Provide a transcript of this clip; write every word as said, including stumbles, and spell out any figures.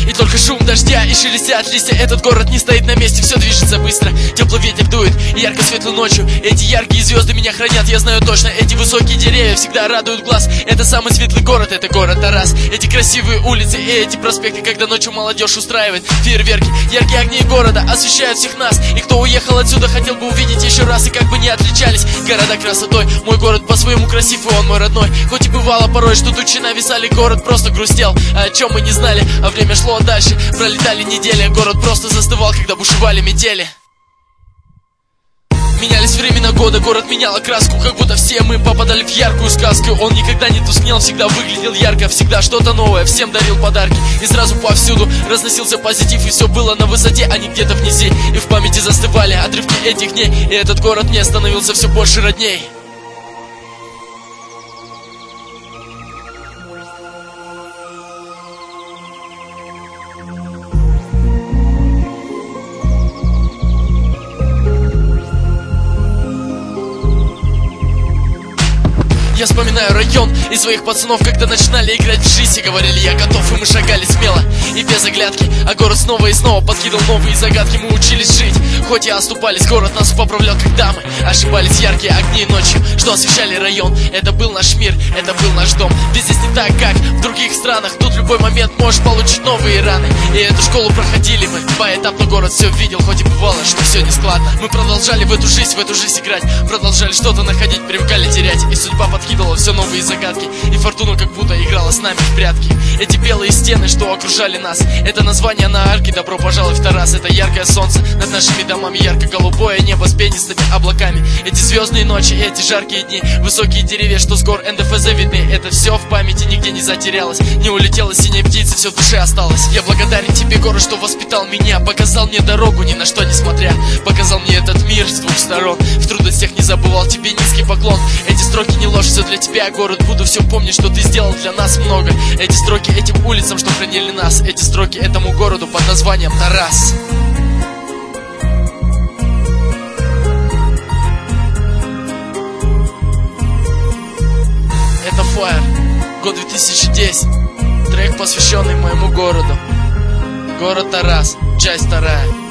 И только шум дождя и шелестят листья. Этот город не стоит на месте, все движется быстро. Теплый ветер дует и ярко светлой ночью. Эти яркие звезды меня хранят, я знаю точно. Эти высокие деревья всегда радуют глаз. Это самый светлый город, это город Тарас. Эти красивые улицы и эти проспекты, когда ночью молодежь устраивает фейерверки. Яркие огни города освещают всех нас. И кто уехал отсюда, хотел бы увидеть еще раз. И как бы не отличались города красотой, мой город по-своему красив, и он мой родной. Хоть и бывало порой, что тучи нависали, город просто грустел. А о чем мы не знали, а время шло дальше. Пролетали недели, город просто застывал, когда бушевали метели. Менялись времена года, город менял окраску, как будто все мы попадали в яркую сказку. Он никогда не тускнел, всегда выглядел ярко, всегда что-то новое, всем дарил подарки. И сразу повсюду разносился позитив, и все было на высоте, а не где-то внизи. И в памяти застывали отрывки этих дней, и этот город мне становился все больше родней. Я вспоминаю район и своих пацанов, когда начинали играть в жизнь. И говорили, я готов, и мы шагали смело и без оглядки. А город снова и снова подкидывал новые загадки. Мы учились жить, хоть и оступались. Город нас поправлял, когда мы ошибались. Яркие огни ночью, что освещали район. Это был наш мир, это был наш дом. Ведь здесь не так, как в других странах. Тут в любой момент можешь получить новые раны. И эту школу проходили мы поэтапно, город все видел, хоть и бывало, что все не складно. Мы продолжали в эту жизнь, в эту жизнь играть. Продолжали что-то находить, привыкали терять. И судьба подкидывала все новые загадки. И фортуна как будто играла с нами в прятки. Эти белые стены, что окружали нас, это название на арке. Добро пожаловать в Тарас. Это яркое солнце над нашими домами, ярко-голубое небо с пенистыми облаками. Эти звездные ночи, эти жаркие дни, высокие деревья, что с гор эн дэ эф зэ видны. Это все в памяти нигде не затерялось, не улетела синяя птица, все в душе осталось. Я благодарен тебе, город, что воспитал меня, показал мне дорогу, ни на что не смотря. Показал мне этот мир с двух сторон, в трудностях не забывал, тебе низкий поклон. Эти строки не ложь, все для тебя, город, буду все помнить, что ты сделал для нас много. Эти строки этим улицам, что хранили нас. Эти строки этому городу под названием Тарас. Это Fire, год две тысячи десятый. Трек, посвященный моему городу. Город Тарас, часть вторая.